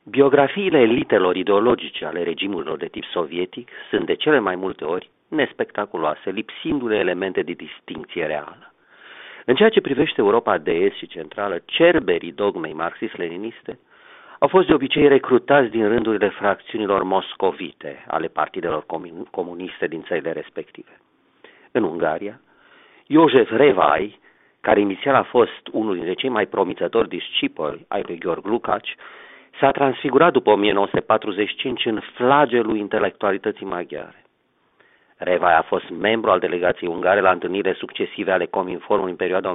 Biografiile elitelor ideologice ale regimurilor de tip sovietic sunt de cele mai multe ori nespectaculoase, lipsindu-le elemente de distincție reală. În ceea ce privește Europa de Est și Centrală, cerberii dogmei marxist-leniniste au fost de obicei recrutați din rândurile fracțiunilor moscovite ale partidelor comuniste din țările respective. În Ungaria, Iosef Revai, care inițial a fost unul dintre cei mai promițători discipoli ai lui Gheorghe Lukács, s-a transfigurat după 1945 în flagelul intelectualității maghiare. Revai a fost membru al delegației ungare la întâlnirile succesive ale Cominformului în perioada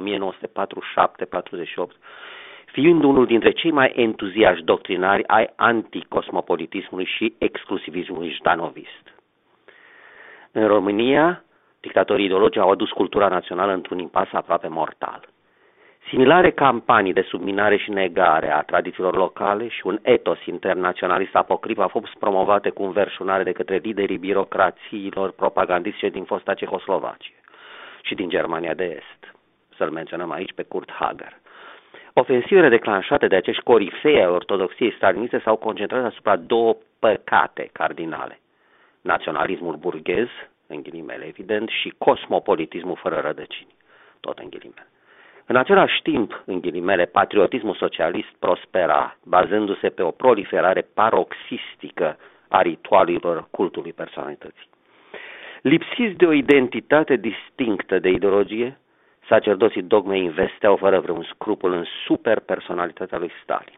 1947-48, fiind unul dintre cei mai entuziaști doctrinari ai anticosmopolitismului și exclusivismului jdanovist. În România, dictatorii ideologici au adus cultura națională într-un impas aproape mortal. Similare campanii de subminare și negare a tradițiilor locale și un etos internaționalist apocrif au fost promovate cu înverșunare de către liderii birocrațiilor propagandistice din fosta Cehoslovacie și din Germania de Est. Să-l menționăm aici pe Kurt Hager. Ofensivele declanșate de acești corifei ai ortodoxiei staliniste s-au concentrat asupra două păcate cardinale: naționalismul burghez, în ghilimele evident, și cosmopolitismul fără rădăcini, tot în ghilimele. În același timp, în ghilimele, patriotismul socialist prospera, bazându-se pe o proliferare paroxistică a ritualurilor cultului personalității. Lipsiți de o identitate distinctă de ideologie, sacerdoții dogmei investeau fără vreun scrupul în superpersonalitatea lui Stalin.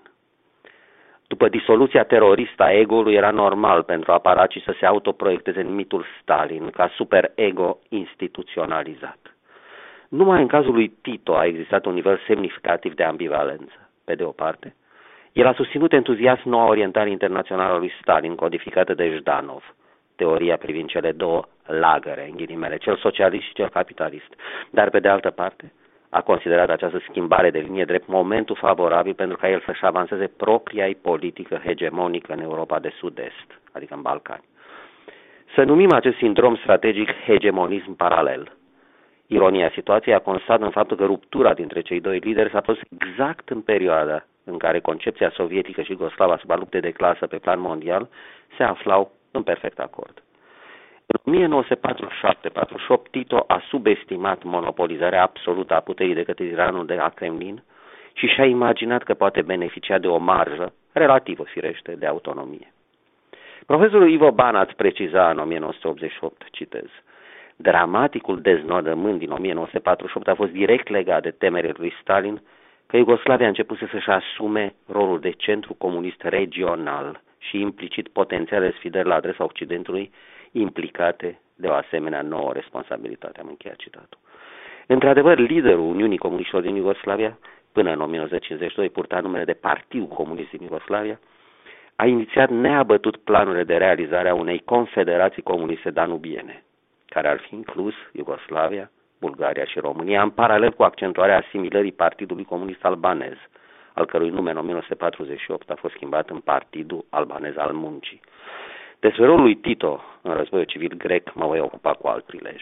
După disoluția teroristă a ego-ului, era normal pentru aparacii să se autoproiecteze în mitul Stalin ca superego instituționalizat. Numai în cazul lui Tito a existat un nivel semnificativ de ambivalență. Pe de o parte, el a susținut entuziasm noua orientare internațională a lui Stalin, codificată de Jdanov, teoria privind cele două lagăre, în ghilimele, cel socialist și cel capitalist. Dar, pe de altă parte, a considerat această schimbare de linie drept momentul favorabil pentru ca el să-și avanseze propria politică hegemonică în Europa de Sud-Est, adică în Balcani. Să numim acest sindrom strategic hegemonism paralel. Ironia situației a constat în faptul că ruptura dintre cei doi lideri s-a produs exact în perioada în care concepția sovietică și Iugoslavă asupra luptei de clasă pe plan mondial se aflau în perfect acord. În 1947-48, Tito a subestimat monopolizarea absolută a puterii de către tiranul de la Kremlin și și-a imaginat că poate beneficia de o marjă, relativă firește, de autonomie. Profesorul Ivo Banaț preciza în 1988, citez: dramaticul deznodământ din 1948 a fost direct legat de temerile lui Stalin că Iugoslavia a început să-și asume rolul de centru comunist regional și implicit potențiale sfidări la adresa Occidentului implicate de o asemenea nouă responsabilitate. Am încheiat citatul. Într-adevăr, liderul Uniunii Comuniștilor din Iugoslavia, până în 1952 purta numele de Partidul Comunist din Iugoslavia, a inițiat neabătut planurile de realizare a unei confederații comuniste danubiene, care ar fi inclus Iugoslavia, Bulgaria și România, în paralel cu accentuarea asimilării Partidului Comunist Albanez, al cărui nume în 1948 a fost schimbat în Partidul Albanez al Muncii. Despre rolul lui Tito în războiul civil grec mă voi ocupa cu alt prilej.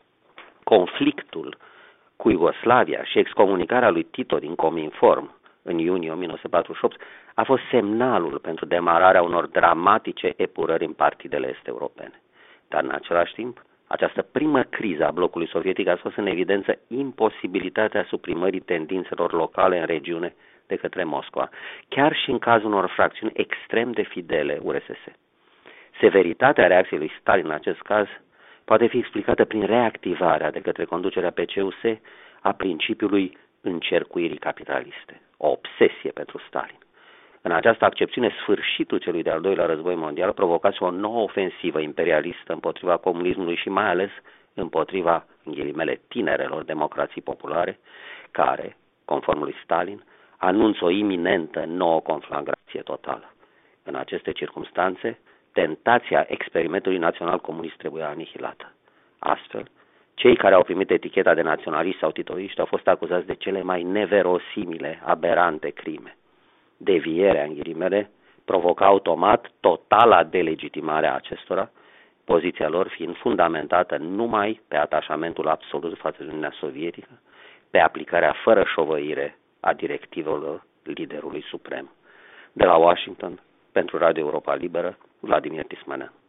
Conflictul cu Iugoslavia și excomunicarea lui Tito din Cominform în iunie 1948 a fost semnalul pentru demararea unor dramatice epurări în partidele est-europene. Dar în același timp, această primă criză a blocului sovietic a scos în evidență imposibilitatea suprimării tendințelor locale în regiune de către Moscova, chiar și în cazul unor fracțiuni extrem de fidele URSS. Severitatea reacției lui Stalin în acest caz poate fi explicată prin reactivarea de către conducerea PCUS a principiului încercuirii capitaliste, o obsesie pentru Stalin. În această accepțiune, sfârșitul celui de-al doilea război mondial provocase o nouă ofensivă imperialistă împotriva comunismului și mai ales împotriva, în ghilimele, tinerelor democrații populare, care, conform lui Stalin, anunță o iminentă nouă conflagrație totală. În aceste circumstanțe, tentația experimentului național comunist trebuia anihilată. Astfel, cei care au primit eticheta de naționaliști sau titoiști au fost acuzați de cele mai neverosimile, aberante crime. Devierea, în ghilimele, provoca automat totala delegitimare a acestora, poziția lor fiind fundamentată numai pe atașamentul absolut față de Uniunea Sovietică, pe aplicarea fără șovăire a directivelor liderului suprem. De la Washington, Pentru Radio Europa Liberă, Vladimir Tismanea.